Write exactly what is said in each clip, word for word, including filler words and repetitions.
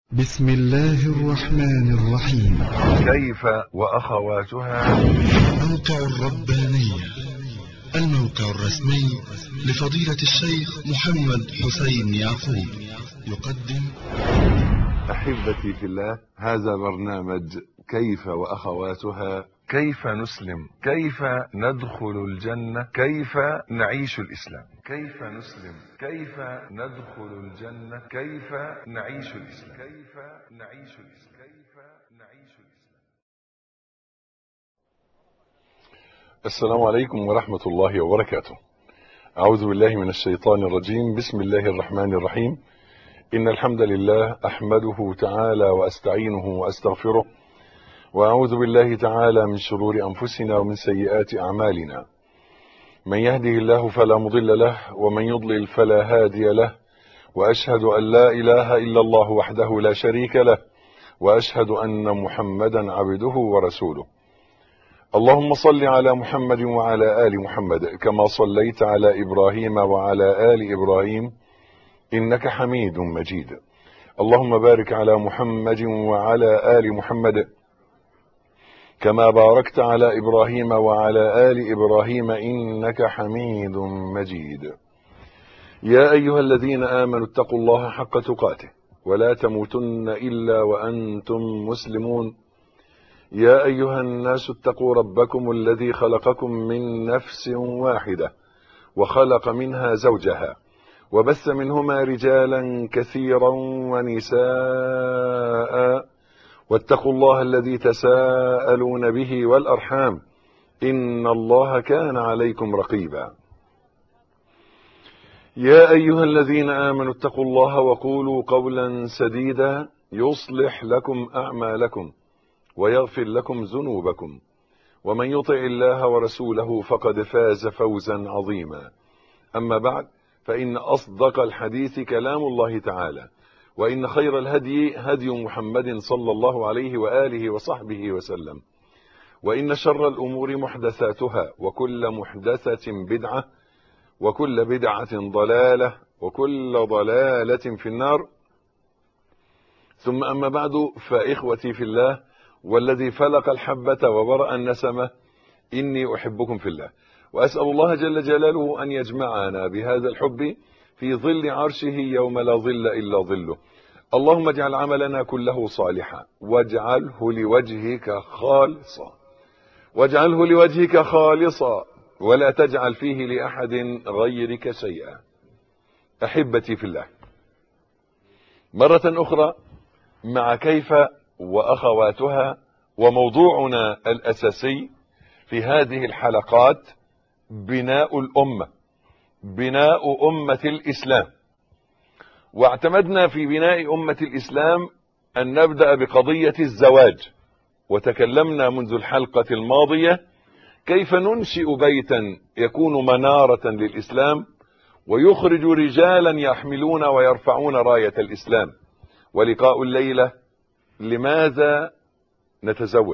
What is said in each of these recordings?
بسم الله الرحمن الرحيم. كيف وأخواتها. موقع الربانية، الموقع الرسمي لفضيلة الشيخ محمد حسين يعقوب، يقدم. أحبتي في الله، هذا برنامج كيف وأخواتها. كيف نسلم، كيف ندخل الجنة، كيف نعيش الإسلام. كيف نسلم، كيف ندخل الجنة، كيف نعيش الإسلام. كيف نعيش الإسلام. كيف نعيش الإسلام. السلام عليكم ورحمة الله وبركاته. أعوذ بالله من الشيطان الرجيم. بسم الله الرحمن الرحيم. إن الحمد لله أحمده تعالى وأستعينه وأستغفره، وأعوذ بالله تعالى من شرور أنفسنا ومن سيئات أعمالنا. من يهده الله فلا مضل له، ومن يضلل فلا هادي له، وأشهد أن لا إله إلا الله وحده لا شريك له، وأشهد أن محمدا عبده ورسوله. اللهم صل على محمد وعلى آل محمد كما صليت على إبراهيم وعلى آل إبراهيم إنك حميد مجيد. اللهم بارك على محمد وعلى آل محمد كما باركت على إبراهيم وعلى آل إبراهيم إنك حميد مجيد. يا أيها الذين آمنوا اتقوا الله حق تقاته ولا تموتن إلا وأنتم مسلمون. يا أيها الناس اتقوا ربكم الذي خلقكم من نفس واحدة وخلق منها زوجها وبث منهما رجالا كثيرا ونساء، واتقوا الله الذي تساءلون به والأرحام إن الله كان عليكم رقيبا. يا أيها الذين آمنوا اتقوا الله وقولوا قولا سديدا يصلح لكم أعمالكم ويغفر لكم ذنوبكم، ومن يطع الله ورسوله فقد فاز فوزا عظيما. أما بعد، فإن أصدق الحديث كلام الله تعالى، وإن خير الهدي هدي محمد صلى الله عليه وآله وصحبه وسلم، وإن شر الأمور محدثاتها، وكل محدثة بدعة، وكل بدعة ضلالة، وكل ضلالة في النار. ثم أما بعد، فإخوتي في الله والذي فلق الحبة وبرأ النسمة، إني أحبكم في الله، وأسأل الله جل جلاله أن يجمعنا بهذا الحب في ظل عرشه يوم لا ظل إلا ظله. اللهم اجعل عملنا كله صالحا، واجعله لوجهك خالصا، واجعله لوجهك خالصا، ولا تجعل فيه لأحد غيرك شيئا. أحبتي في الله، مرة أخرى مع كيف وأخواتها، وموضوعنا الأساسي في هذه الحلقات بناء الأمة، بناء أمة الإسلام. واعتمدنا في بناء أمة الإسلام أن نبدأ بقضية الزواج، وتكلمنا منذ الحلقة الماضية كيف ننشئ بيتا يكون منارة للإسلام ويخرج رجالا يحملون ويرفعون راية الإسلام. ولقاء الليلة، لماذا نتزوج؟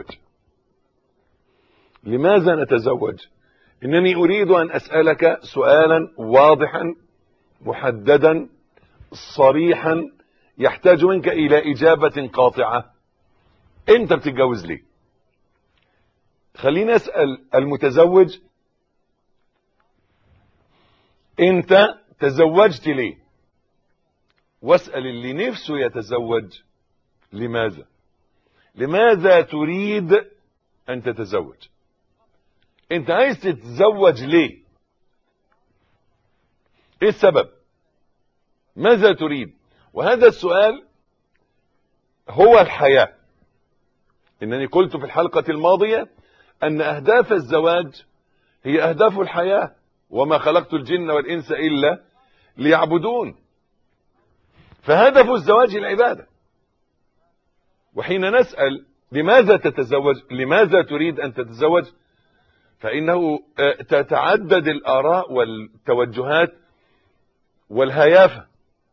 لماذا نتزوج؟ إنني أريد أن أسألك سؤالا واضحا محددا صريحا يحتاج منك إلى إجابة قاطعة. أنت بتتجوز ليه؟ خليني أسأل المتزوج، أنت تزوجت ليه؟ واسأل اللي نفسه يتزوج، لماذا؟ لماذا تريد أن تتزوج؟ أنت عايز تتزوج ليه؟ إيه السبب؟ ماذا تريد؟ وهذا السؤال هو الحياة. إنني قلت في الحلقة الماضية أن أهداف الزواج هي أهداف الحياة، وما خلقت الجن والإنس إلا ليعبدون. فهدف الزواج العبادة. وحين نسأل لماذا تتزوج، لماذا تريد أن تتزوج، فإنه تتعدد الآراء والتوجهات والهيافة.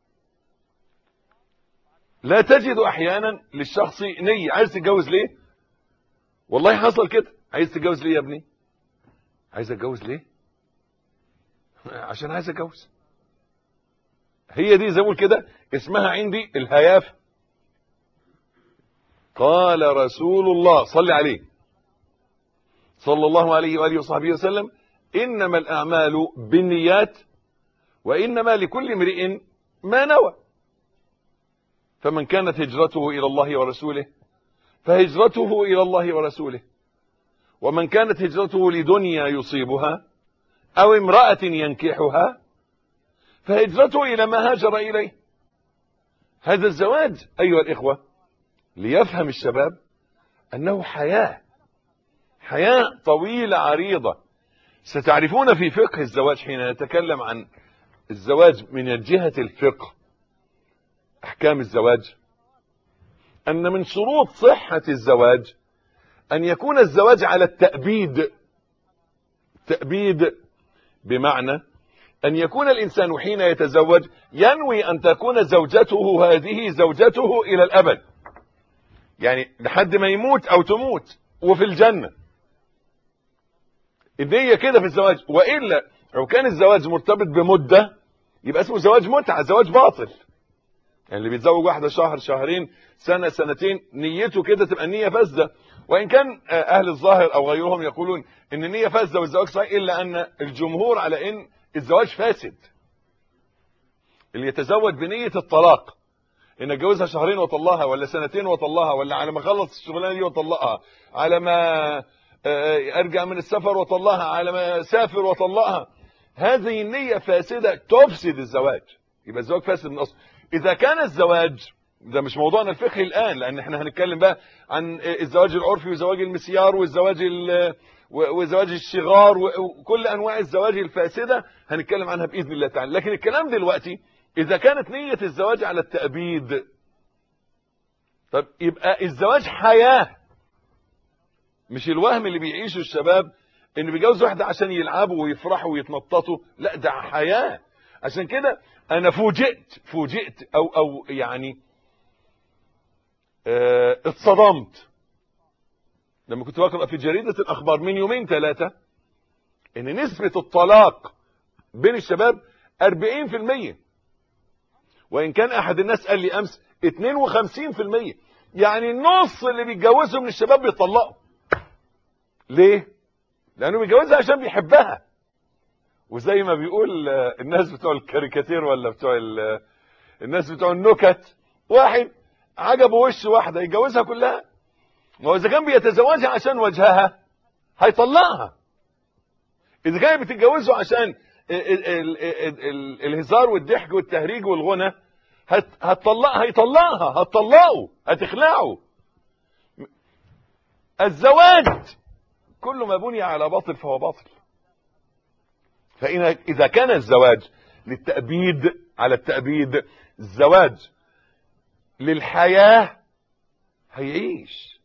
لا تجد أحيانا للشخص نية. عايز تتجوز ليه؟ والله حصل كده. عايز تتجوز ليه يا ابني؟ عايز اتجوز ليه؟ عشان عايز اتجوز. هي دي زي ما بقول كده اسمها عندي الهيافة. قال رسول الله صل عليه صلى الله عليه وآله وصحبه وسلم: إنما الأعمال بالنيات وإنما لكل امرئ ما نوى. فمن كانت هجرته إلى الله ورسوله فهجرته إلى الله ورسوله، ومن كانت هجرته لدنيا يصيبها أو امرأة ينكحها فهجرته إلى ما هاجر إليه. هذا الزواج أيها الإخوة ليفهم الشباب أنه حياة حياة طويلة عريضة. ستعرفون في فقه الزواج حين نتكلم عن الزواج من جهة الفقه أحكام الزواج أن من شروط صحة الزواج أن يكون الزواج على التأبيد. تأبيد بمعنى أن يكون الإنسان حين يتزوج ينوي أن تكون زوجته هذه زوجته إلى الأبد، يعني لحد ما يموت أو تموت وفي الجنة. النية كده في الزواج. وإلا لو كان الزواج مرتبط بمدة يبقى اسمه زواج متعة، زواج باطل. يعني اللي بيتزوج واحدة شهر شهرين سنة سنتين نيته كده تبقى النية فاسدة. وإن كان أهل الظاهر أو غيرهم يقولون إن النية فاسدة والزواج صحيح، إلا أن الجمهور على إن الزواج فاسد. اللي يتزوج بنية الطلاق، إن اتجوزها شهرين وطلقها، ولا سنتين وطلقها، ولا على ما خلص الشغلانة دي وطلقها، على ما أرجع من السفر وطلقها، على ما سافر وطلقها، هذه النية فاسدة تفسد الزواج. يبقى الزواج فاسد من أصل. إذا كان الزواج ده مش موضوعنا الفقهي الآن، لأن احنا هنتكلم بقى عن الزواج العرفي وزواج المسيار والزواج وزواج الشغار وكل أنواع الزواج الفاسدة هنتكلم عنها بإذن الله تعالى. لكن الكلام دلوقتي إذا كانت نية الزواج على التأبيد، طب يبقى الزواج حياة، مش الوهم اللي بيعيشه الشباب إن بيجوز واحدة عشان يلعبوا ويفرحوا ويتنططوا. لا، ده حياة. عشان كده أنا فوجئت فوجئت أو أو يعني اه اتصدمت لما كنت بقرأ في جريدة الأخبار من يومين ثلاثة إن نسبة الطلاق بين الشباب أربعين في المية، وإن كان أحد الناس قال لي أمس اثنين وخمسين في المية. يعني النص اللي بيتجوزوا من الشباب بيطلقوا. ليه؟ لأنه بيتجوزها عشان بيحبها. وزي ما بيقول الناس بتوع الكاريكاتير ولا بتوع الناس بتوع النكت، واحد عجبه وش واحدة يتجوزها كلها. وإذا كان بيتزوجها عشان وجهها هيطلقها. إذا كان بتتجوزه عشان الهزار والضحك والتهريج والغنى هتطلقها هيطلقها هتطلقه هتخلعه. الزواج كل ما بني على باطل فهو باطل. فإن إذا كان الزواج للتأبيد على التأبيد، الزواج للحياة هيعيش.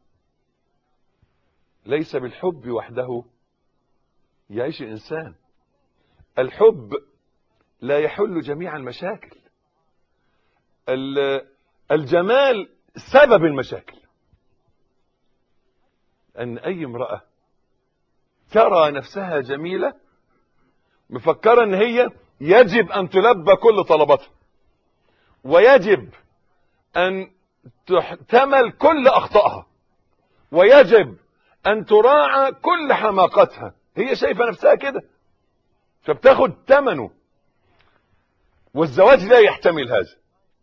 ليس بالحب وحده يعيش الإنسان. الحب لا يحل جميع المشاكل. الجمال سبب المشاكل. أن أي امرأة ترى نفسها جميلة مفكرة أن هي يجب أن تلبى كل طلباتها، ويجب أن تحتمل كل أخطائها، ويجب أن تراعى كل حماقتها. هي شايفة نفسها كده فبتاخد ثمنه. والزواج لا يحتمل هذا.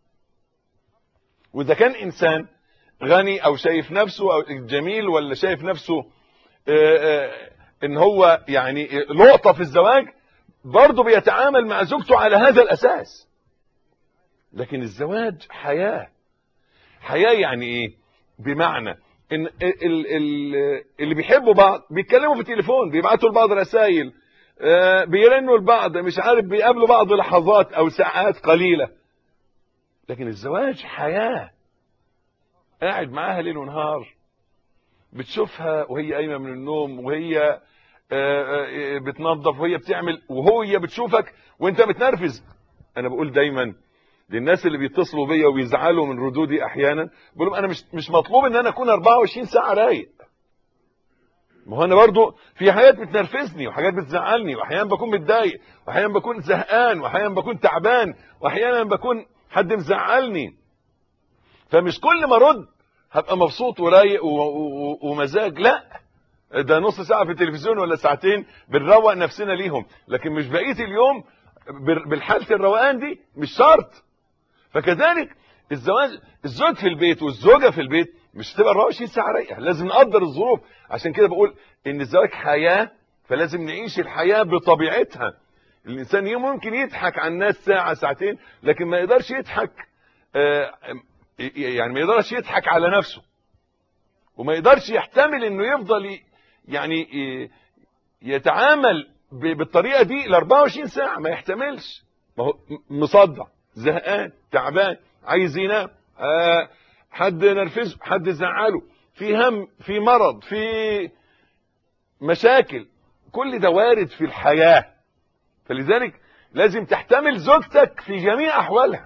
وإذا كان إنسان غني أو شايف نفسه أو جميل، ولا شايف نفسه آآ آآ إن هو يعني لقطة في الزواج، برضه بيتعامل مع زوجته على هذا الأساس. لكن الزواج حياة. حياة يعني إيه؟ بمعنى إن اللي بيحبوا بعض بيتكلموا في التليفون، بيبعتوا لبعض رسائل، بيرنوا لبعض، مش عارف، بيقابلوا بعض لحظات أو ساعات قليلة. لكن الزواج حياة. قاعد معاها ليل ونهار، بتشوفها وهي قايمة من النوم، وهي بتنظف، وهي بتعمل، وهي بتشوفك وانت متنرفز. انا بقول دايما للناس اللي بيتصلوا بيا وبيزعلوا من ردودي احيانا، بقول لهم انا مش مش مطلوب ان انا اكون أربعة وعشرين ساعة رايق. ما هو انا برضو في حاجات بتنرفزني وحاجات بتزعلني، واحيانا بكون متضايق، واحيانا بكون زهقان، واحيانا بكون تعبان، واحيانا بكون حد مزعلني. فمش كل ما ارد هبقى مبسوط ورايق ومزاج. لا، ده نص ساعة في التلفزيون ولا ساعتين بنروق نفسنا ليهم، لكن مش بقية اليوم بالحالة الروقان دي، مش شرط. فكذلك الزواج، الزوج في البيت والزوجة في البيت مش تبقى أربعة وعشرين ساعة رايقة، لازم نقدر الظروف. عشان كده بقول ان الزواج حياة، فلازم نعيش الحياة بطبيعتها. الانسان ممكن يضحك على الناس ساعة ساعتين، لكن ما يقدرش يضحك، يعني ما يقدرش يضحك على نفسه، وما يقدرش يحتمل انه يفضل يعني يتعامل بالطريقة دي ل أربعة وعشرين ساعة، ما يحتملش. ما هو مصدع، زهقان، تعبان، عايز ينام، آه حد نرفزه، حد زعله، في هم، في مرض، في مشاكل، كل ده وارد في الحياة. فلذلك لازم تحتمل زوجتك في جميع أحوالها،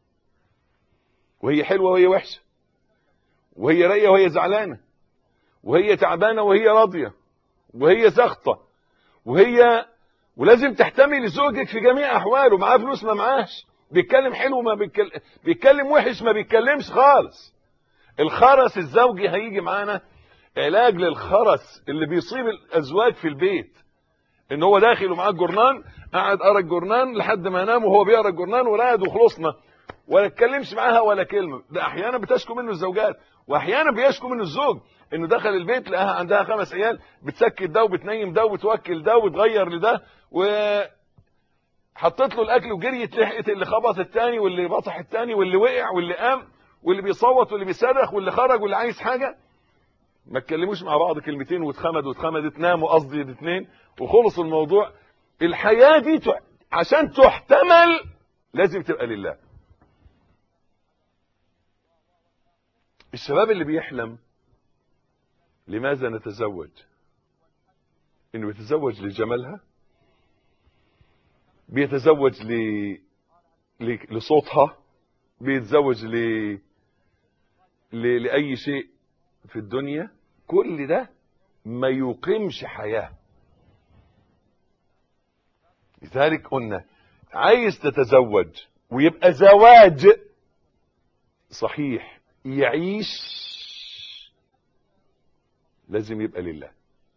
وهي حلوة وهي وحشة، وهي رايقة وهي زعلانة، وهي تعبانة وهي راضية، وهي سخطة، وهي ولازم تحتمل زوجك في جميع أحواله، معاه فلوس ما معاهش، بيتكلم حلو ما بيتكلم، بيتكلم وحش ما بيتكلمش خالص. الخرس الزوجي هيجي معانا علاج للخرس اللي بيصيب الأزواج في البيت، ان هو داخل ومعاه الجورنان، قاعد قرا الجورنان لحد ما ينام وهو بيقرا الجورنان ورقد وخلصنا، ولا اتكلمش معاها ولا كلمه. ده احيانا بتشكو منه الزوجات، واحيانا بيشكو منه الزوج، انه دخل البيت لقاها عندها خمس عيال، بتسكت ده وبتنيم ده وبتوكل ده وتغير لده، وحطت له الاكل وجريت لحقت اللي خبط الثاني واللي بطح الثاني واللي وقع واللي قام واللي بيصوت واللي بيصرخ واللي خرج واللي عايز حاجه. ما اتكلموش مع بعض كلمتين واتخمد واتخمدت، ناموا قصدي الاثنين وخلص الموضوع. الحياة دي تح... عشان تحتمل لازم تبقى لله. الشباب اللي بيحلم لماذا نتزوج؟ انه بيتزوج لجمالها، بيتزوج ل... ل... لصوتها، بيتزوج ل... ل... لأي شيء في الدنيا. كل ده ما يقيمش حياة. لذلك قلنا عايز تتزوج ويبقى زواج صحيح يعيش، لازم يبقى لله.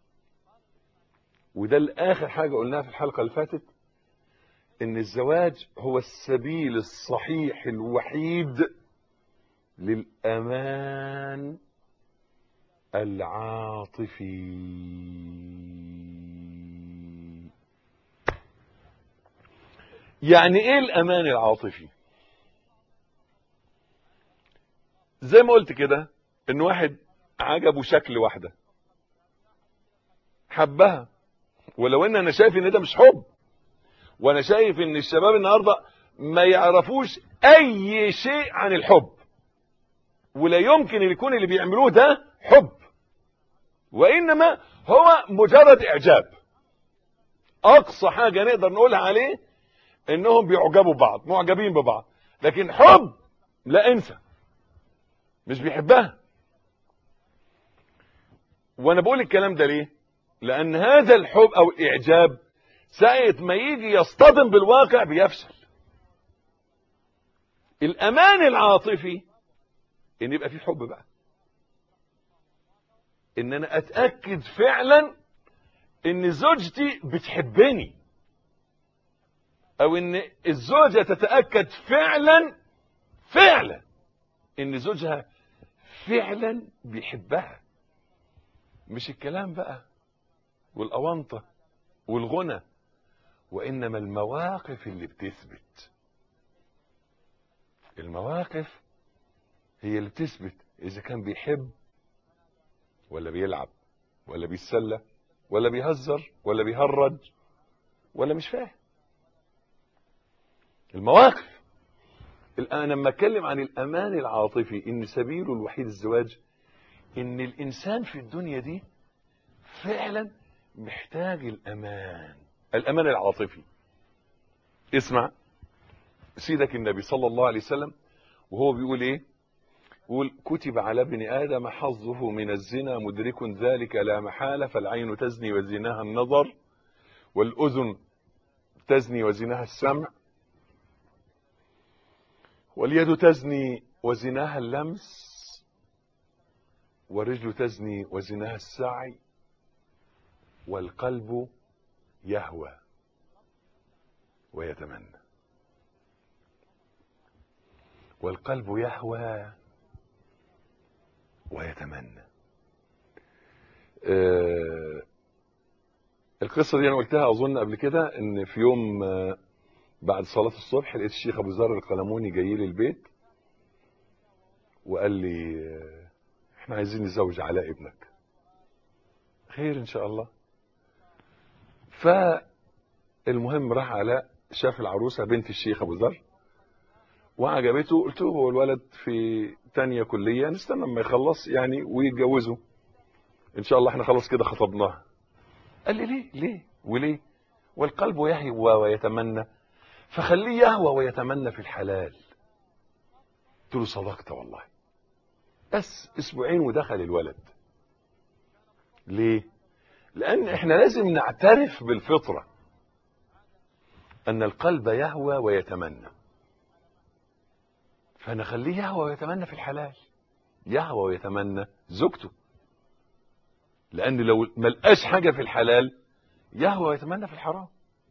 وده الآخر حاجة قلناها في الحلقة اللي فاتت، ان الزواج هو السبيل الصحيح الوحيد للأمان العاطفي. يعني ايه الأمان العاطفي؟ زي ما قلت كده، ان واحد عجبه شكل واحدة حبها، ولو ان انا شايف ان ده مش حب، وانا شايف ان الشباب النهاردة ما يعرفوش اي شيء عن الحب، ولا يمكن ان يكون اللي بيعملوه ده حب، وانما هو مجرد اعجاب. اقصى حاجة نقدر نقولها عليه انهم بيعجبوا بعض، معجبين ببعض، لكن حب لا، انسى، مش بيحبها. وانا بقول الكلام ده ليه؟ لان هذا الحب او الاعجاب ساعة ما يجي يصطدم بالواقع بيفشل. الامان العاطفي ان يبقى في حب بقى، ان انا اتأكد فعلا ان زوجتي بتحبني، او ان الزوجة تتأكد فعلا فعلا ان زوجها فعلا بيحبها. مش الكلام بقى والاونطة والغنى، وانما المواقف اللي بتثبت. المواقف هي اللي بتثبت اذا كان بيحب ولا بيلعب ولا بيتسلى ولا بيهزر ولا بيهرج ولا مش فاهم. المواقف. الآن لما اتكلم عن الأمان العاطفي إن سبيله الوحيد الزواج، إن الإنسان في الدنيا دي فعلا محتاج الأمان، الأمان العاطفي. اسمع سيدك النبي صلى الله عليه وسلم وهو بيقول إيه؟ يقول: كتب على ابن آدم حظه من الزنا مدرك ذلك لا محالة، فالعين تزني وزناها النظر، والأذن تزني وزناها السمع، واليد تزني وزناها اللمس، والرجل تزني وزناها السعي، والقلب يهوى ويتمنى. والقلب يهوى ويتمنى. آه القصة دي أنا قلتها أظن قبل كده، إن في يوم آه بعد صلاة الصبح لقيت الشيخ أبو ذر القلموني جاي لي البيت وقال لي آه إحنا عايزين نزوج علاء ابنك. خير إن شاء الله. فالمهم راح علاء شاف العروسة بنت الشيخ أبو ذر وعجبته. قلت له هو الولد في تانية كلية، نستنى لما يخلص يعني ويتجوزوا ان شاء الله، احنا خلاص كده خطبناها. قال لي ليه ليه وليه؟ والقلب يهوى ويتمنى، فخليه يهوى ويتمنى في الحلال. قلت له صدقت والله. بس اسبوعين ودخل الولد. ليه؟ لان احنا لازم نعترف بالفطرة ان القلب يهوى ويتمنى، فنخليه يهوى ويتمنى في الحلال، يهوى ويتمنى زوجته، لأن لو ملقاش حاجة في الحلال يهوى ويتمنى في الحرام.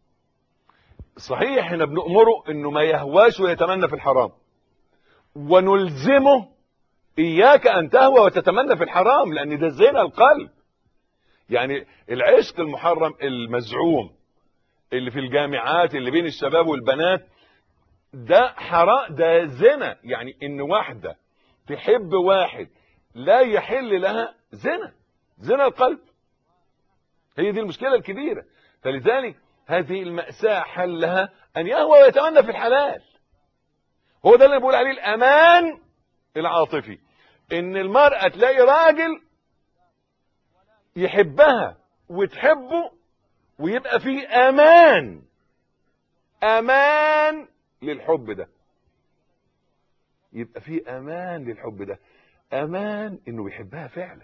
صحيح احنا بنأمره انه ما يهواش ويتمنى في الحرام، ونلزمه اياك ان تهوى وتتمنى في الحرام، لان ده زنا القلب. يعني العشق المحرم المزعوم اللي في الجامعات اللي بين الشباب والبنات ده حرام، ده زنا. يعني ان واحدة تحب واحد لا يحل لها، زنا، زنا القلب. هي دي المشكلة الكبيرة. فلذلك هذه المأساة حلها ان يهوى ويتمنى في الحلال. هو ده اللي بقول عليه الامان العاطفي، ان المرأة تلاقي راجل يحبها وتحبه ويبقى فيه امان، امان للحب ده، يبقى فيه امان للحب ده، امان انه بيحبها فعلا،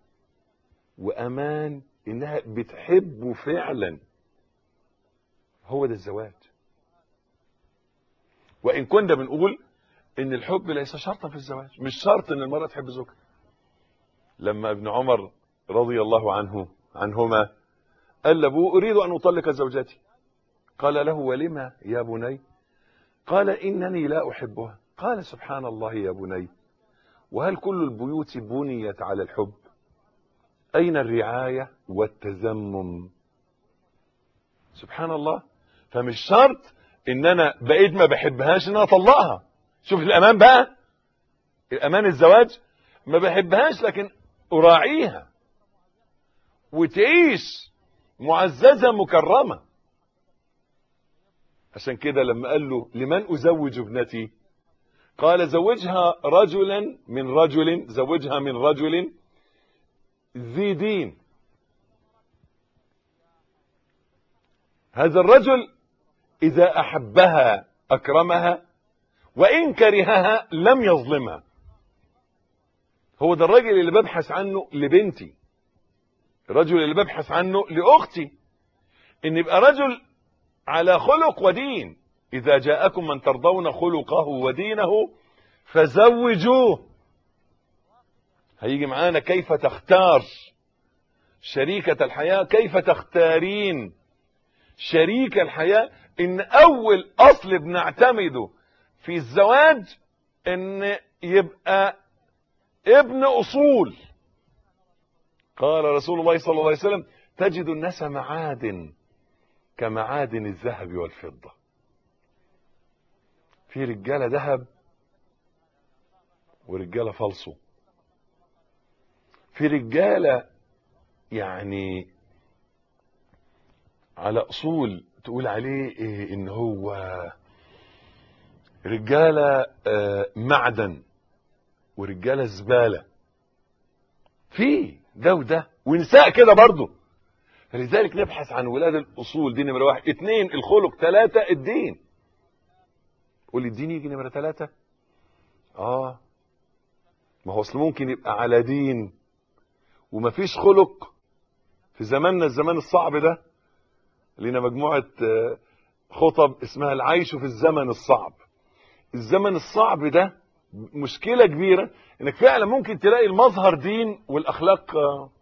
وامان انها بتحبه فعلا. هو ده الزواج. وان كنا بنقول ان الحب ليس شرطا في الزواج، مش شرط ان المرأة تحب زوجها. لما ابن عمر رضي الله عنه عنهما قال لابوه اريد ان اطلق زوجتي، قال له ولما يا بني؟ قال انني لا احبها. قال سبحان الله يا بني، وهل كل البيوت بنيت على الحب؟ اين الرعاية والتزمم؟ سبحان الله. فمش شرط ان انا بقيت ما بحبهاش ان انا اطلقها. شوف الامان بقى، الامان الزواج، ما بحبهاش لكن اراعيها وتعيش معززة مكرمة. عشان كده لما قال له لمن ازوج ابنتي؟ قال زوجها رجلا من رجل، زوجها من رجل ذي دين. هذا الرجل اذا احبها اكرمها، وان كرهها لم يظلمها. هو ده الرجل اللي ببحث عنه لبنتي، الرجل اللي ببحث عنه لاختي، ان يبقى رجل على خلق ودين. اذا جاءكم من ترضون خلقه ودينه فزوجوه. هيجي معانا كيف تختار شريكة الحياة، كيف تختارين شريك الحياة. ان اول اصل بنعتمده في الزواج ان يبقى ابن اصول. قال رسول الله صلى الله عليه وسلم تجد الناس معادن كمعادن الذهب والفضة. في رجالة ذهب ورجالة فلسو، في رجالة يعني على اصول تقول عليه إيه ان هو رجالة آه معدن، ورجالة زبالة. في ده وده، ونساء كده برضو. فلذلك نبحث عن ولاد الاصول. دي نمرة واحد. اتنين الخلق. تلاتة الدين. قول لي الدين يجي نمرة تلاتة؟ اه ما هو اصل ممكن يبقى على دين ومفيش خلق. في زماننا الزمان الصعب ده لنا مجموعة خطب اسمها العيش في الزمن الصعب. الزمن الصعب ده مشكلة كبيرة انك فعلا ممكن تلاقي المظهر دين والاخلاق،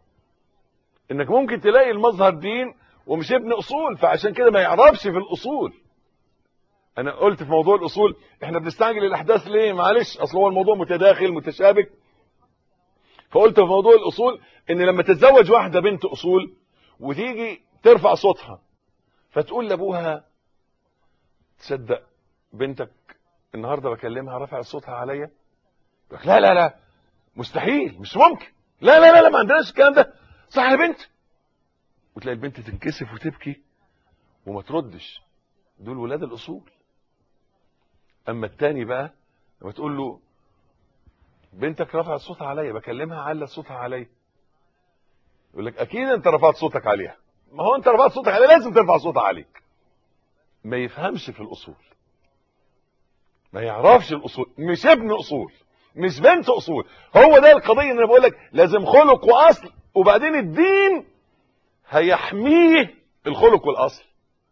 انك ممكن تلاقي المظهر دين ومش ابن اصول، فعشان كده ما يعرفش في الاصول. انا قلت في موضوع الاصول احنا بنستعجل الاحداث ليه؟ معلش اصل هو الموضوع متداخل متشابك. فقلت في موضوع الاصول ان لما تتزوج واحدة بنت اصول وتيجي ترفع صوتها فتقول لابوها تصدق بنتك النهارده بكلمها رفعت صوتها عليا؟ لا لا لا مستحيل مش ممكن، لا لا لا, لا ما عندناش الكلام ده، صح يا بنت؟ وتلاقي البنت تنكسف وتبكي وما تردش. دول ولاد الاصول. اما التاني بقى لما تقول له بنتك رفعت صوتها عليا بكلمها علت صوتها عليا، يقول لك اكيد انت رفعت صوتك عليها. ما هو انت رفعت صوتك عليها لازم ترفع صوتها عليك. ما يفهمش في الاصول، ما يعرفش الاصول، مش ابن اصول مش بنت اصول. هو ده القضيه ان انا بقول لك لازم خلق واصل، وبعدين الدين هيحميه الخلق والاصل.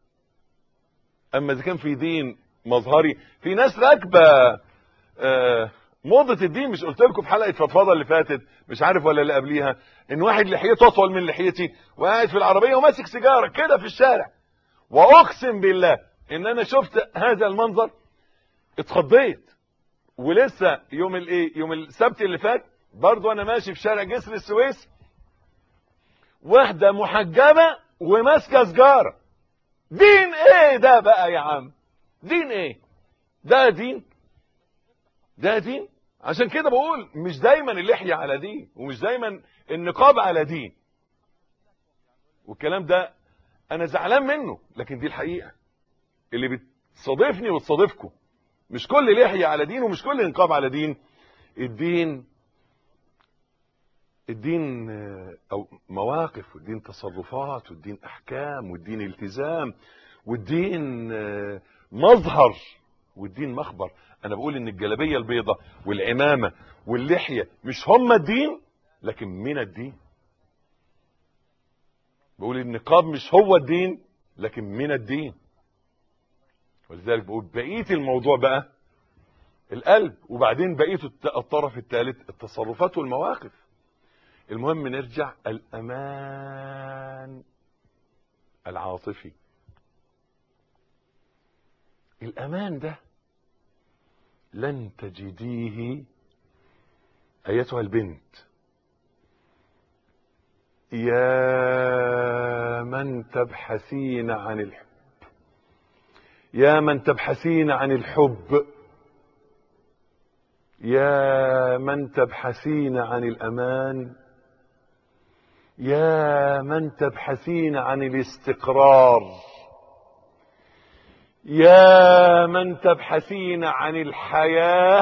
اما اذا كان في دين مظهري، في ناس راكبه آه موضه الدين. مش قلت لكم في حلقه فضفضه اللي فاتت مش عارف ولا اللي قبليها ان واحد لحيته اطول من لحيتي وقاعد في العربيه وماسك سيجاره كده في الشارع، واقسم بالله ان انا شفت هذا المنظر اتخضيت. ولسه يوم الايه يوم السبت اللي فات برضو انا ماشي في شارع جسر السويس، واحده محجبه وماسكه سجاره. دين ايه ده بقى يا عم؟ دين ايه ده؟ دين ده دين؟ عشان كده بقول مش دايما اللحيه على دين، ومش دايما النقاب على دين، والكلام ده انا زعلان منه، لكن دي الحقيقه اللي بتصادفني وتصادفكم. مش كل لحيه على دين ومش كل نقاب على دين. الدين الدين او مواقف، والدين تصرفات، والدين احكام، والدين التزام، والدين مظهر، والدين مخبر. انا بقول ان الجلابيه البيضاء والعمامه واللحيه مش هم الدين لكن من الدين. بقول النقاب مش هو الدين لكن من الدين. ولذلك بقول بقيه الموضوع بقى القلب، وبعدين بقيه الطرف الثالث التصرفات والمواقف. المهم نرجع الامان العاطفي. الامان ده لن تجديه ايتها البنت يا من تبحثين عن الحب، يا من تبحثين عن الحب، يا من تبحثين عن الامان، يا من تبحثين عن الاستقرار، يا من تبحثين عن الحياة،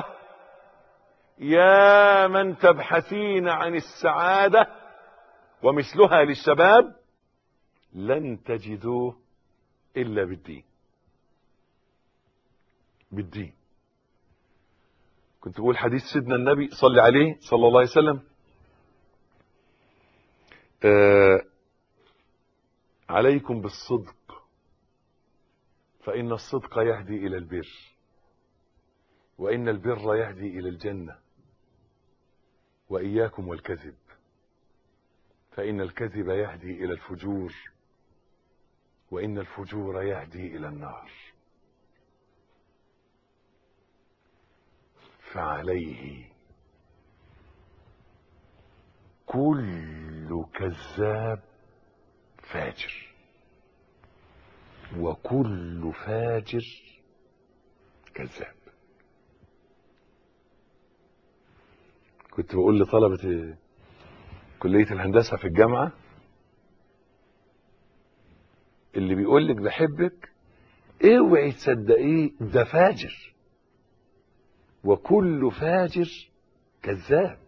يا من تبحثين عن السعادة ومثلها للشباب، لن تجدوه إلا بالدين. بالدين. كنت بقول حديث سيدنا النبي صلى عليه صلى الله عليه وسلم آه عليكم بالصدق فإن الصدق يهدي إلى البر، وإن البر يهدي إلى الجنة، وإياكم والكذب فإن الكذب يهدي إلى الفجور، وإن الفجور يهدي إلى النار. فعليه كل كذاب فاجر، وكل فاجر كذاب. كنت بقول لطلبة كلية الهندسة في الجامعة اللي بيقول لك بحبك اوعي تصدقيه، ده فاجر، وكل فاجر كذاب.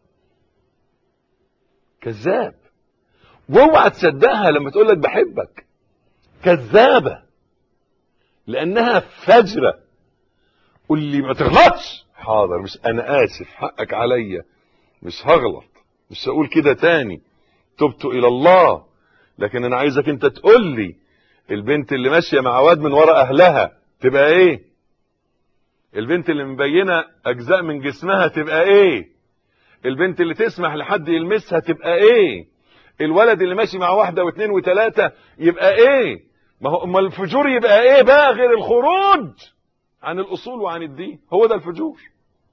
كذاب. واوعى تصدقها لما تقول لك بحبك، كذابة، لانها فجرة. قول لي ما تغلطش، حاضر، مش انا اسف، حقك عليا، مش هغلط، مش هقول كده تاني، تبت الى الله. لكن انا عايزك انت تقول لي البنت اللي ماشيه مع واد من وراء اهلها تبقى ايه؟ البنت اللي مبينة اجزاء من جسمها تبقى ايه؟ البنت اللي تسمح لحد يلمسها تبقى ايه؟ الولد اللي ماشي مع واحدة واثنين وثلاثة يبقى ايه؟ ما هو اما الفجور يبقى ايه بقى غير الخروج عن الاصول وعن الدين؟ هو ده الفجور،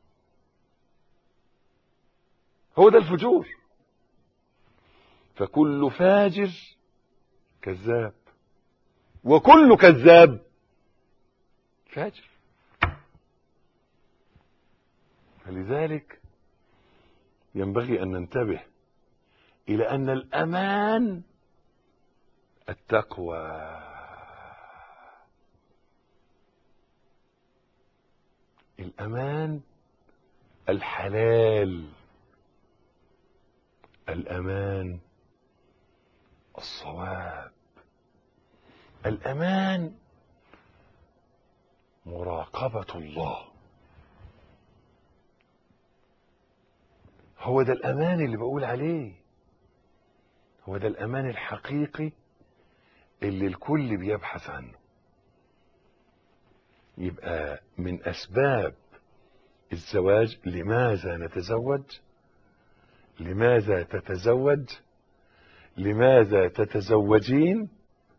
هو ده الفجور. فكل فاجر كذاب، وكل كذاب فاجر. فلذلك ينبغي أن ننتبه إلى أن الأمان التقوى. الأمان الحلال، الأمان الصواب، الأمان مراقبة الله. هو ده الأمان اللي بقول عليه، هو ده الأمان الحقيقي اللي الكل بيبحث عنه. يبقى من أسباب الزواج، لماذا نتزوج؟ لماذا تتزوج؟ لماذا تتزوجين؟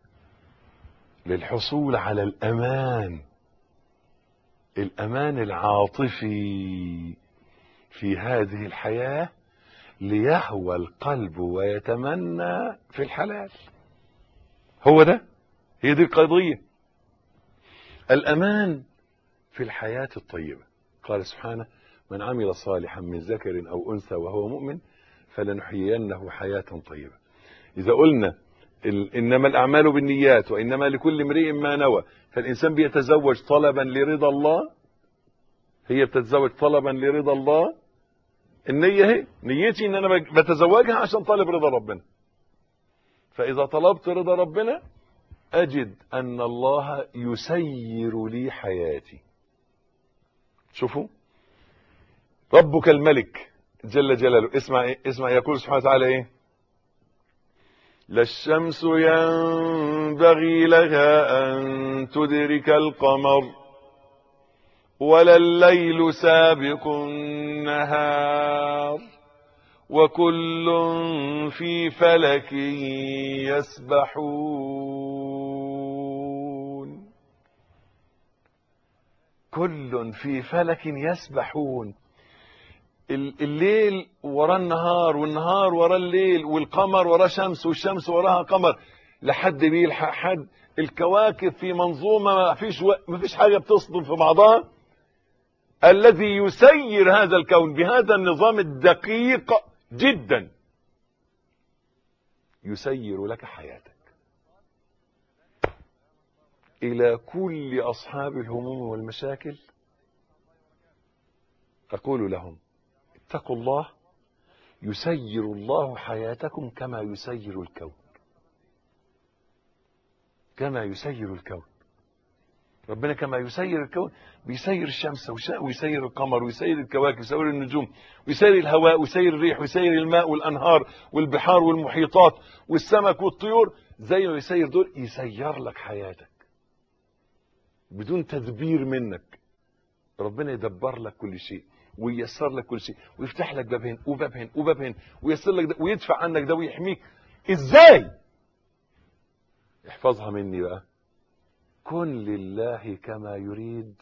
للحصول على الأمان، الأمان العاطفي في هذه الحياة، ليهوى القلب ويتمنى في الحلال. هو ده، هي دي القضية، الأمان في الحياة الطيبة. قال سبحانه: من عمل صالحا من ذكر أو أنثى وهو مؤمن فلنحيينه حياة طيبة. إذا قلنا إنما الأعمال بالنيات وإنما لكل امرئ ما نوى، فالإنسان بيتزوج طلبا لرضا الله، هي بتتزوج طلبا لرضا الله. النية هي نيتي إن أنا بتزوجها عشان طالب رضا ربنا. فإذا طلبت رضا ربنا أجد أن الله يسير لي حياتي. شوفوا ربك الملك جل جلاله، اسمع إيه؟ اسمع يقول سبحانه وتعالى إيه؟ لا الشمس ينبغي لها أن تدرك القمر ولا الليل سابق النهار وكل في فلك يسبحون. كل في فلك يسبحون. الليل وراء النهار، والنهار وراء الليل، والقمر وراء شمس، والشمس وراها قمر، لحد بيلحق حد. الكواكب في منظومة ما فيش و... ما فيش حاجة بتصدم في بعضها. الذي يسير هذا الكون بهذا النظام الدقيق جدا يسير لك حياتك. إلى كل أصحاب الهموم والمشاكل أقول لهم: اتقوا الله، يسير الله حياتكم كما يسير الكون، كما يسير الكون. ربنا كما يسير الكون بيسير الشمس ويسير القمر ويسير الكواكب ويسير النجوم ويسير الهواء ويسير الريح ويسير الماء والأنهار والبحار والمحيطات والسمك والطيور. زي ما يسير دول يسير لك حياتك بدون تدبير منك. ربنا يدبر لك كل شيء وييسر لك كل شيء ويفتح لك باب هنا وباب هنا وباب هنا وييسر لك ده ويدفع عنك ده ويحميك. ازاي؟ احفظها مني بقى: كن لله كما يريد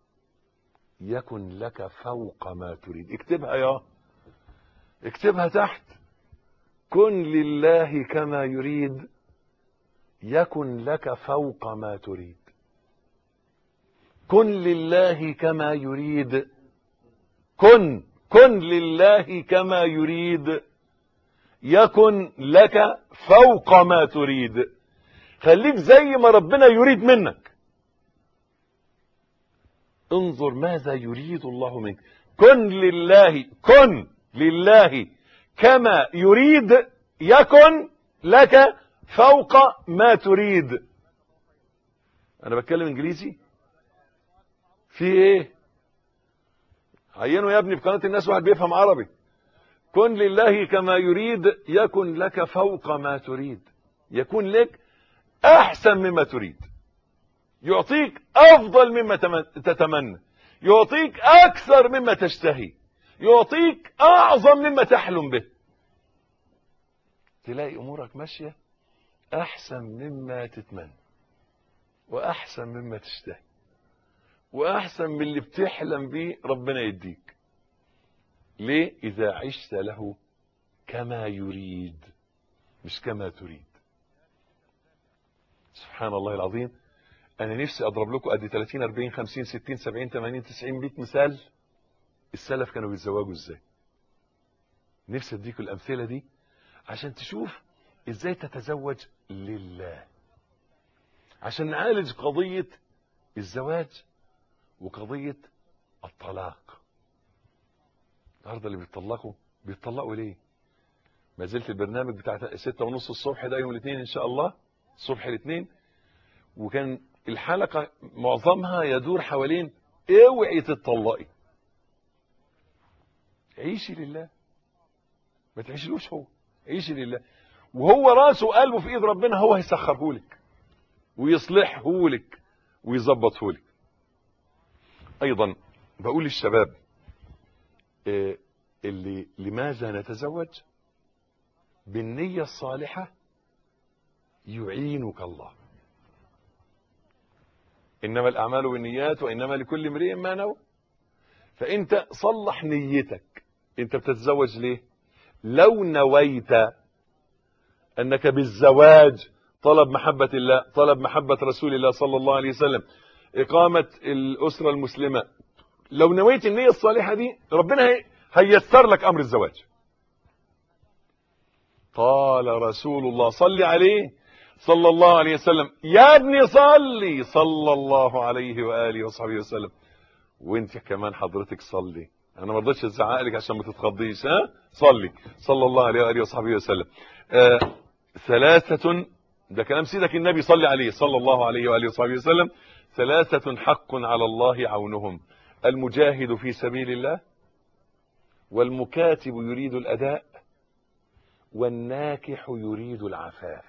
يكن لك فوق ما تريد. اكتبها يا اكتبها تحت: كن لله كما يريد يكن لك فوق ما تريد. كن لله كما يريد، كن كن لله كما يريد يكن لك فوق ما تريد. خليك زي ما ربنا يريد منك. انظر ماذا يريد الله منك. كن لله، كن لله كما يريد يكن لك فوق ما تريد. انا بتكلم انجليزي في ايه؟ عينوا يا ابني في قناة الناس واحد بيفهم عربي. كن لله كما يريد يكن لك فوق ما تريد، يكون لك احسن مما تريد، يعطيك افضل مما تتمنى، يعطيك أكثر مما تشتهي، يعطيك أعظم مما تحلم به. تلاقي أمورك ماشية أحسن مما تتمنى، وأحسن مما تشتهي، وأحسن من اللي بتحلم بيه ربنا يديك. ليه؟ إذا عشت له كما يريد مش كما تريد. سبحان الله العظيم. أنا نفسي أضرب لكم قد ثلاثين أربعين خمسين ستين سبعين ثمانين تسعين مئة مثال السلف كانوا بيتزوجوا إزاي. نفسي أديكم الأمثلة دي عشان تشوف إزاي تتزوج لله، عشان نعالج قضية الزواج وقضية الطلاق. النهارده اللي بيتطلقوا بيتطلقوا ليه؟ ما زلت البرنامج بتاع ستة ونص الصبح ده يوم الاثنين إن شاء الله، الصبح الاثنين، وكان الحلقة معظمها يدور حوالين اوعي تتطلقي، عيشي لله، ما تعيشلوش هو، عيشي لله، وهو راسه وقلبه في ايد ربنا، هو هيسخره لك ويصلحه لك ويظبطه لك. ايضا بقول للشباب اللي لماذا نتزوج؟ بالنية الصالحة يعينك الله. إنما الأعمال بالنيات وإنما لكل امرئ ما نوى. فأنت صلح نيتك. أنت بتتزوج ليه؟ لو نويت أنك بالزواج طلب محبة الله، طلب محبة رسول الله صلى الله عليه وسلم، إقامة الأسرة المسلمة، لو نويت النية الصالحة دي ربنا هيسر لك أمر الزواج. قال رسول الله صلي عليه صلى الله عليه وسلم يا ابني صلي صلى الله عليه وآله وصحبه وسلم. وانت كمان حضرتك صلي، انا ما رضيتش ازعق لك عشان ما تتخضيش، ها صلي صلى الله عليه وآله وصحبه وسلم. آه ثلاثة، ده كلام سيدك النبي صلي عليه صلى الله عليه وآله وصحبه وسلم. ثلاثة حق على الله عونهم: المجاهد في سبيل الله، والمكاتب يريد الأداء، والناكح يريد العفاف.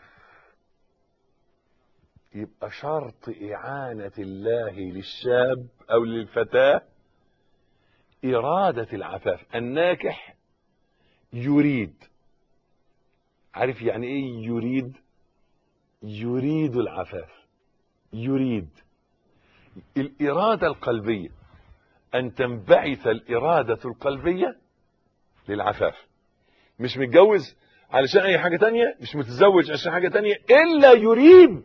يبقى شرط إعانة الله للشاب أو للفتاة إرادة العفاف. الناكح يريد، عارف يعني إيه يريد؟ يريد العفاف، يريد الإرادة القلبية، أن تنبعث الإرادة القلبية للعفاف. مش متجوز علشان أي حاجة تانية، مش متزوج عشان حاجة تانية، إلا يريد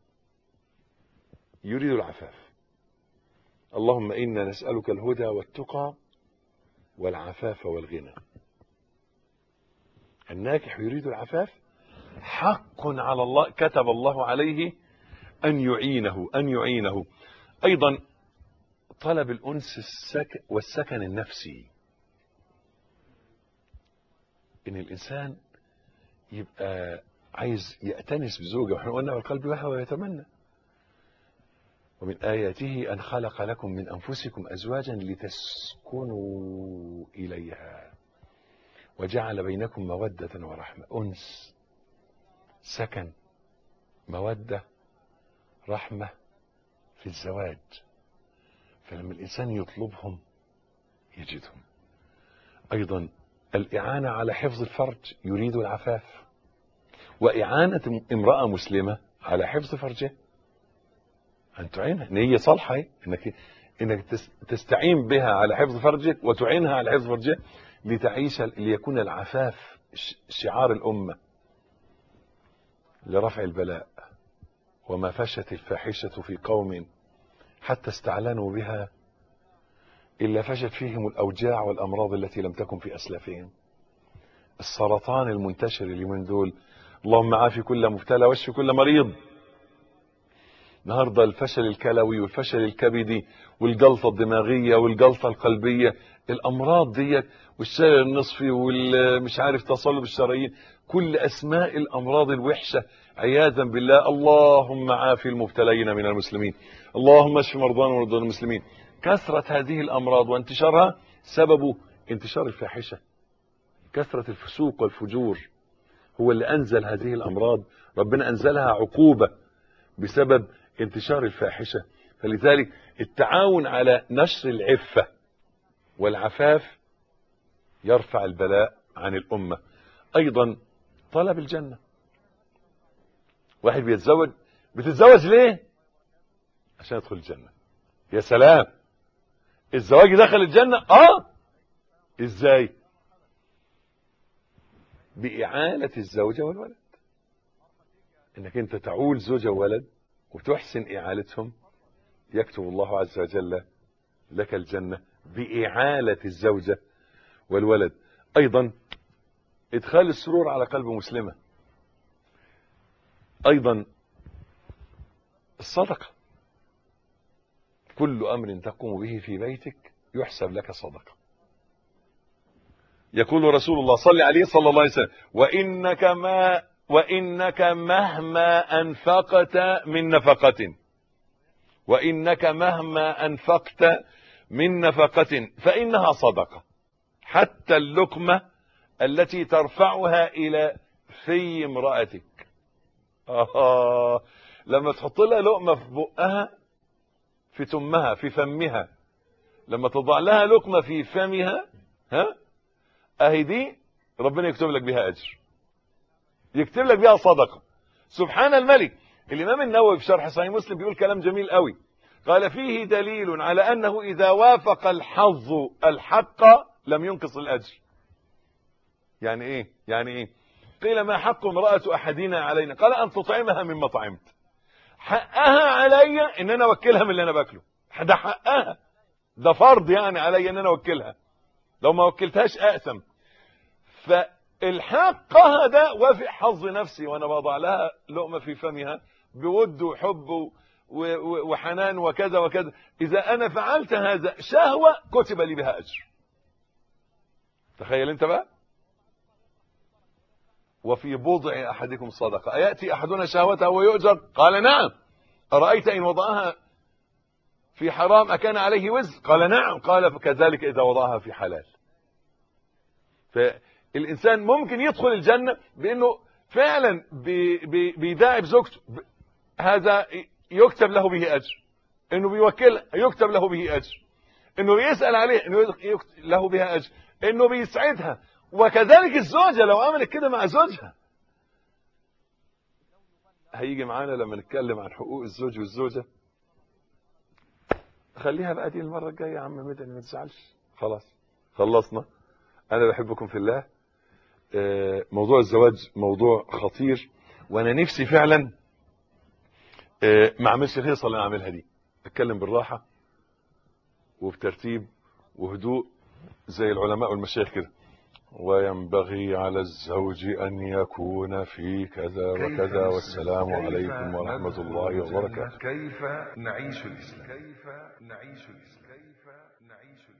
يريد العفاف. اللهم إنا نسألك الهدى والتقى والعفاف والغنى. الناكح يريد العفاف حق على الله، كتب الله عليه أن يعينه أن يعينه. أيضا طلب الأنس السكن والسكن النفسي، إن الإنسان يبقى عايز يأتنس بزوجه، وإحنا قلنا والقلب يهوى ويتمنى. ومن آياته أن خلق لكم من أنفسكم أزواجا لتسكنوا إليها وجعل بينكم مودة ورحمة. أنس، سكن، مودة، رحمة في الزواج. فلما الإنسان يطلبهم يجدهم. أيضا الإعانة على حفظ الفرج، يريد العفاف، وإعانة امرأة مسلمة على حفظ فرجها، أن تعينها، إن هي صالحة، إنك إنك تستعين بها على حفظ فرجك وتعينها على حفظ فرجها لتعيش، ليكون العفاف شعار الأمة لرفع البلاء. وما فشت الفاحشة في قوم حتى استعلنوا بها إلا فشت فيهم الأوجاع والأمراض التي لم تكن في أسلافهم. السرطان المنتشر اليومين دول، اللهم عافي كل مبتلى واشف كل مريض. النهارده الفشل الكلوي والفشل الكبدي والجلطة الدماغية والجلطة القلبية، الأمراض دي والشلل النصفي والمش عارف تصلب الشرايين، كل أسماء الأمراض الوحشة عياذا بالله. اللهم عافي المبتلين من المسلمين، اللهم اشف مرضانا ومرضى المسلمين. كثرة هذه الأمراض وانتشارها سببه انتشار الفاحشة، كثرة الفسوق والفجور هو اللي أنزل هذه الأمراض. ربنا أنزلها عقوبة بسبب انتشار الفاحشة. فلذلك التعاون على نشر العفة والعفاف يرفع البلاء عن الأمة. أيضا طلب الجنة. واحد بيتزوج، بتتزوج ليه؟ عشان يدخل الجنة. يا سلام، الزواج دخل الجنة. اه ازاي؟ بإعالة الزوجة والولد، انك انت تعول زوجة وولد وتحسن إعالتهم، يكتب الله عز وجل لك الجنة بإعالة الزوجة والولد. أيضا إدخال السرور على قلب مسلمة. أيضا الصدقة. كل أمر تقوم به في بيتك يحسب لك صدقة. يقول رسول الله صلى عليه صلى الله عليه وسلم: وإنك ما وإنك مهما أنفقت من نفقة وإنك مهما أنفقت من نفقة فإنها صدقة، حتى اللقمة التي ترفعها إلى في امرأتك. آه لما تحط لها لقمة في بقها، في تمها، في فمها، لما تضع لها لقمة في فمها، ها اهي دي ربنا يكتب لك بها اجر، يكتب لك بها صدقة. سبحان الملك. الامام النووي في شرح صحيح مسلم بيقول كلام جميل قوي، قال: فيه دليل على انه اذا وافق الحظ الحق لم ينقص الاجر. يعني ايه؟ يعني ايه؟ قيل: ما حق امرأة احدنا علينا؟ قال: ان تطعمها مما طعمت. حقها علي ان انا اوكلها من اللي انا باكله، ده حقها، ده فرض يعني علي ان انا اوكلها، لو ما وكلتهاش اقسم. فالحقها ده وافق حظ نفسي وانا بضع لها لقمة في فمها بود وحب وحنان وكذا وكذا. اذا انا فعلت هذا شهوة كتب لي بها اجر. تخيل انت بقى. وفي بضع احدكم صدقة اياتي احدنا شهوته ويؤجر؟ قال: نعم. ارايت ان وضعها في حرام اكان عليه وزر؟ قال: نعم. قال: فكذلك اذا وضعها في حلال. فالانسان ممكن يدخل الجنة بانه فعلا بي بي بيداعب زوجته، هذا يكتب له به اجر. انه بيوكلها يكتب له به اجر. انه بيسأل عليه انه يكتب له بها اجر. انه بيسعدها. وكذلك الزوجة لو عملت كده مع زوجها. هيجي معانا لما نتكلم عن حقوق الزوج والزوجة. خليها بقى دي المرة الجاية يا عم مدني، ما تزعلش. خلاص خلصنا. انا بحبكم في الله. موضوع الزواج موضوع خطير، وانا نفسي فعلا ما اعملش الهيصه اللي انا اعملها دي. اتكلم بالراحه وبترتيب وهدوء زي العلماء والمشايخ كده. وينبغي على الزوج ان يكون في كذا وكذا، والسلام عليكم ورحمه الله وبركاته. كيف نعيش الإسلام؟ كيف نعيش الإسلام؟ كيف نعيش